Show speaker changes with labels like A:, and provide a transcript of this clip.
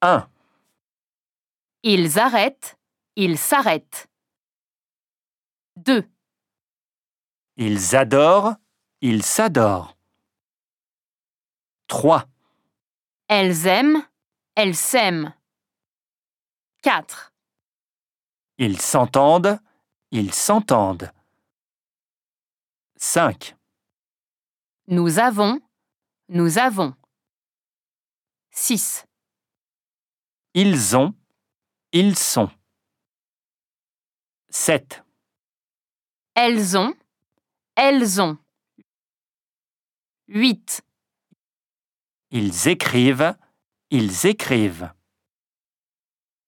A: 1.
B: Ils arrêtent, ils s'arrêtent. 2.
A: Ils adorent, ils s'adorent. 3.
B: Elles aiment, elles s'aiment. 4.
A: Ils s'entendent, ils s'entendent. 5.
B: Nous avons, nous avons. 6.
A: Ils ont, ils sont. 7.
B: Elles ont, elles ont. 8.
A: Ils écrivent, ils écrivent.